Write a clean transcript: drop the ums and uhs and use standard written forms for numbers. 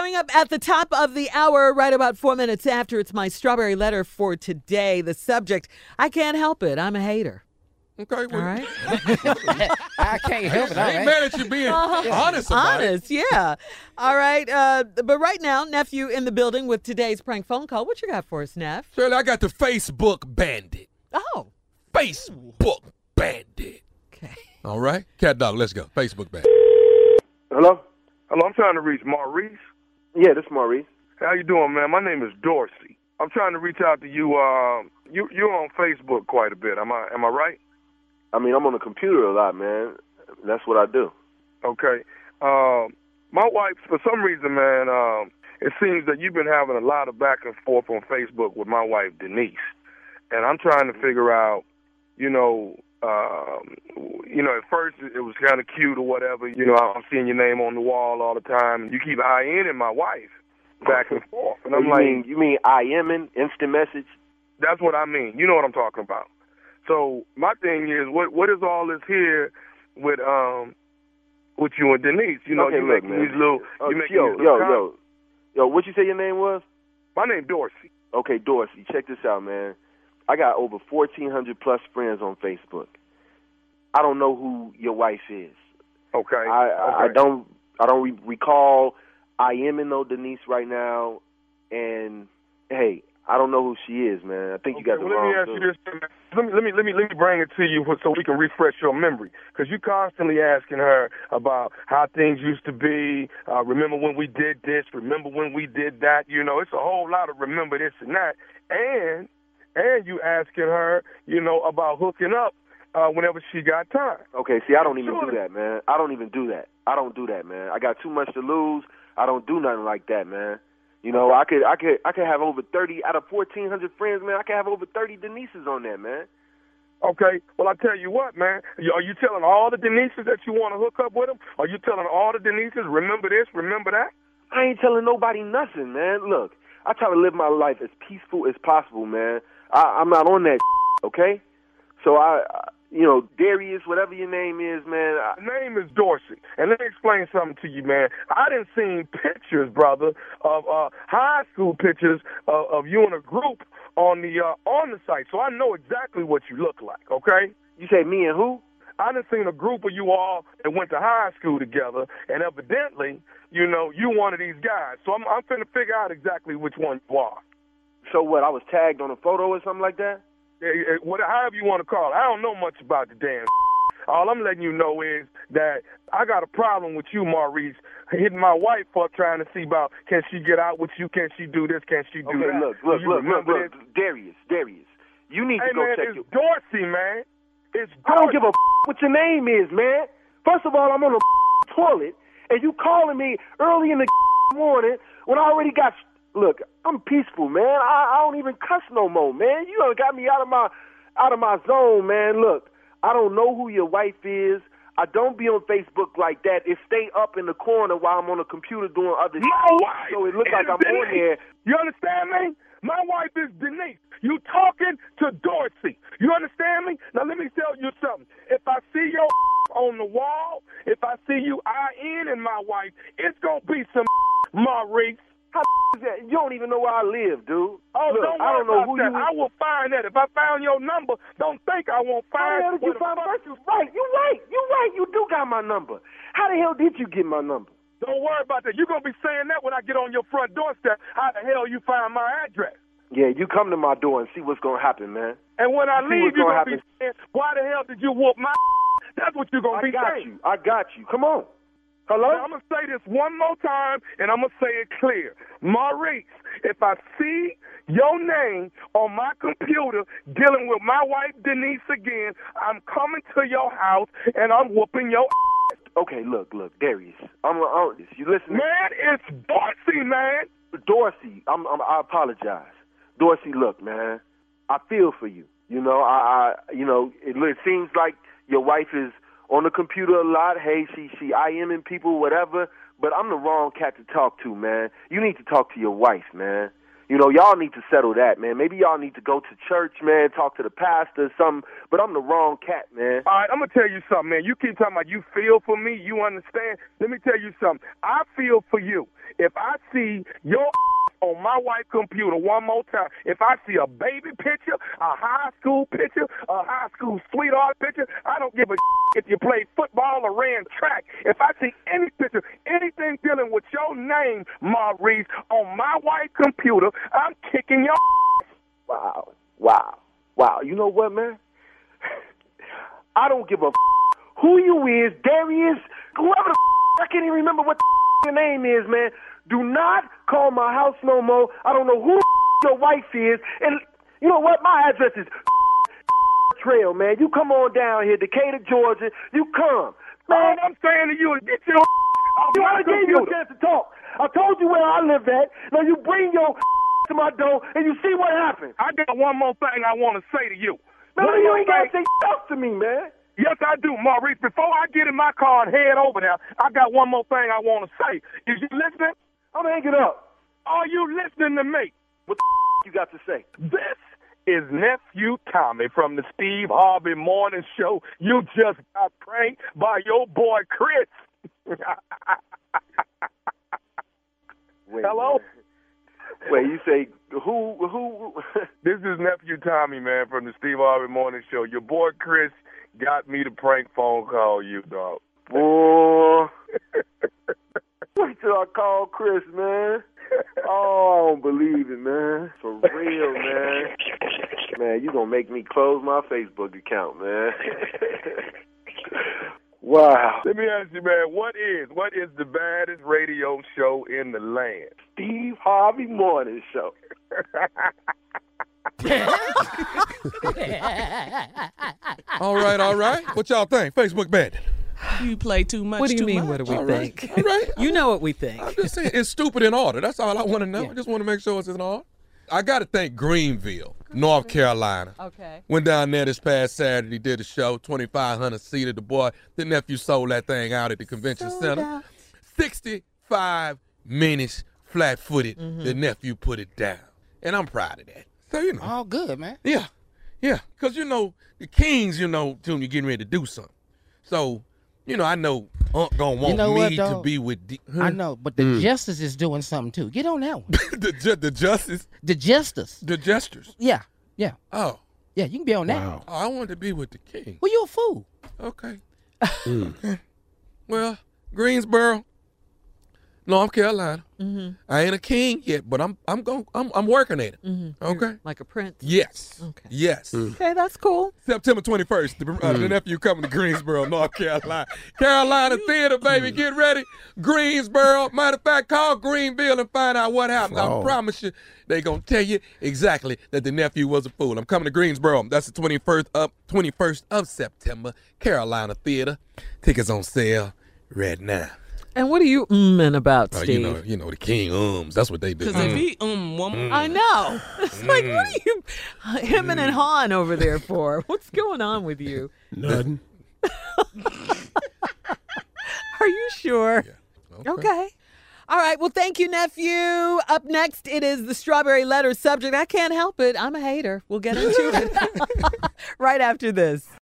Coming up at the top of the hour, right about 4 minutes after, it's my strawberry letter for today. The subject, I can't help it. I'm a hater. Okay, well, All right. I can't help it. I ain't mad at you being honest about it. Honest, yeah. All right. But right now, nephew in the building with today's prank phone call. What you got for us, Neff? Shirley, I got the Facebook bandit. Oh. Facebook bandit. Okay. All right. Cat dog, let's go. Facebook bandit. Hello? Hello, I'm trying to reach Maurice. Yeah, this is Maurice. How you doing, man? My name is Dorsey. I'm trying to reach out to you. You're on Facebook quite a bit. Am I right? I mean, I'm on the computer a lot, man. That's what I do. Okay. My wife, for some reason, man, it seems that you've been having a lot of back and forth on Facebook with my wife, Denise. And I'm trying to figure out, at first it was kind of cute or whatever. I'm seeing your name on the wall all the time. And you keep IMing my wife back and forth. And I'm you mean IMing, instant message? That's what I mean. You know what I'm talking about. So my thing is, what is all this here with you and Denise? You okay, you look, making man. these little, yo. What you say your name was? My name Dorsey. Okay, Dorsey. Check this out, man. I got over 1,400 plus friends on Facebook. I don't know who your wife is. Okay. I don't recall IMing no Denise right now, and hey, I don't know who she is, man. I think you got the wrong. Let me ask you this. Let me bring it to you so we can refresh your memory, because you're constantly asking her about how things used to be. Remember when we did this? Remember when we did that? It's a whole lot of remember this and that, and you asking her, about hooking up whenever she got time. Okay, see, I don't even do that, man. I don't do that, man. I got too much to lose. I don't do nothing like that, man. I could have over 30 out of 1,400 friends, man. I could have over 30 Denises on there, man. Okay, well, I tell you what, man. Are you telling all the Denises that you want to hook up with them? Are you telling all the Denises, remember this, remember that? I ain't telling nobody nothing, man. Look, I try to live my life as peaceful as possible, man. I'm not on that, okay? So Darius, whatever your name is, man. My name is Dorsey, and let me explain something to you, man. I done seen pictures, brother, of high school pictures of you in a group on the site, so I know exactly what you look like. Okay? You say me and who? I done seen a group of you all that went to high school together, and evidently, you one of these guys. So I'm finna figure out exactly which one you are. So what? I was tagged on a photo or something like that? However you want to call it. I don't know much about the damn. All I'm letting you know is that I got a problem with you, Maurice, hitting my wife up trying to see about can she get out with you, can she do this, can she do that. Look, Darius, you need to go check it's Dorsey, man. It's Dorsey. I don't give a what your name is, man. First of all, I'm on the toilet, and you calling me early in the morning when I already got. Look, I'm peaceful, man. I don't even cuss no more, man. You done got me out of my zone, man. Look, I don't know who your wife is. I don't be on Facebook like that. It stay up in the corner while I'm on the computer doing other shit. My wife So it looks like I'm Denise. on there. You understand me? My wife is Denise. You talking to Dorsey. You understand me? Now let me tell you something. If I see your on the wall, if I see you in my wife, it's gonna be some Maurice. How is that? You don't even know where I live, dude. Oh, look, don't I don't know who that. you is. I will find that. If I found your number, don't think I won't find How the hell did you find my number? You're right. You do got my number. How the hell did you get my number? Don't worry about that. You're going to be saying that when I get on your front doorstep. How the hell you find my address? Yeah, you come to my door and see what's going to happen, man. And when I leave, you're going to be happen. saying, why the hell did you whoop my That's what you're going to be saying. I got you. Come on. Hello? Now, I'm going to say this one more time, and I'm going to say it clear. Maurice, if I see your name on my computer dealing with my wife, Denise, again, I'm coming to your house, and I'm whooping your ass. Okay, look, Darius. You listening? Man, it's Dorsey, man. Dorsey, I apologize. Dorsey, look, man, I feel for you. It seems like your wife is on the computer a lot. Hey, she IMing people, whatever. But I'm the wrong cat to talk to, man. You need to talk to your wife, man. You know, y'all need to settle that, man. Maybe y'all need to go to church, man, talk to the pastor or something, but I'm the wrong cat, man. All right, I'm going to tell you something, man. You keep talking about you feel for me, you understand. Let me tell you something. I feel for you. If I see your on my white computer one more time, if I see a baby picture, a high school picture, a high school sweetheart picture, I don't give a if you played football or ran track. If I see any picture, anything dealing with your name, Maurice, on my white computer, I'm kicking your Wow. You know what, man? I don't give a who you is, Darius, whoever the I can't even remember what your name is, man. Do not call my house no more. I don't know who your wife is. And you know what? My address is Trail, man. You come on down here, Decatur, Georgia. You come. Man, all I'm saying to you is get your I gave you a chance to talk. I told you where I live at. Now you bring your to my door and you see what happens. I got one more thing I want to say to you. Man, you ain't got to say stuff to me, man. Yes, I do, Maurice. Before I get in my car and head over there, I got one more thing I want to say. Is you listening? I'm hanging up. Are you listening to me? What the you got to say? This is Nephew Tommy from the Steve Harvey Morning Show. You just got pranked by your boy Chris. Hello? Wait, you say who? This is Nephew Tommy, man, from the Steve Harvey Morning Show. Your boy Chris got me to prank phone call you, dog. Boy. Wait till I call Chris, man. Oh, I don't believe it, man. For real, man. Man, you gonna make me close my Facebook account, man. Wow. Let me ask you, man, what is the baddest radio show in the land? Steve Harvey Morning Show. All right. What y'all think? Facebook Bandit. You play too much. What do you too mean, much. what do we think? All right. You know what we think. I'm just saying, it's stupid in order. That's all I want to know. Yeah. I just want to make sure it's in order. I got to thank Greenville, North Carolina. Okay. Went down there this past Saturday, did a show, 2,500 seated. The boy, the nephew sold that thing out at the convention center. 65 minutes flat-footed. The nephew put it down. And I'm proud of that. So, you know. All good, man. Yeah. Because, you know, the Kings, you know, Junior getting ready to do something. So, you know, I know Unc gonna want me to be with I know, but the Justice is doing something too. Get on that one. the Justice? The Justice. The Jesters? Yeah. Oh. Yeah, you can be on that. Oh, I wanted to be with the King. Well, you a fool. Okay. Okay. Well, Greensboro, North Carolina. I ain't a king yet, but I'm working at it. Okay. Like a prince. Yes. Okay. Yes. Okay, that's cool. September 21st, the nephew coming to Greensboro, North Carolina. Carolina Theater, baby, get ready. Greensboro. Matter of fact, call Greenville and find out what happened. I promise you, they going to tell you exactly that the nephew was a fool. I'm coming to Greensboro. That's the 21st of September, Carolina Theater. Tickets on sale right now. And what are you about, Steve? You know the king That's what they do. Because if he woman, I know. It's like, what are you hemming and hawing over there for? What's going on with you? Nothing. Are you sure? Yeah. Okay. All right. Well, thank you, nephew. Up next, it is the Strawberry Letter subject. I can't help it. I'm a hater. We'll get into it right after this.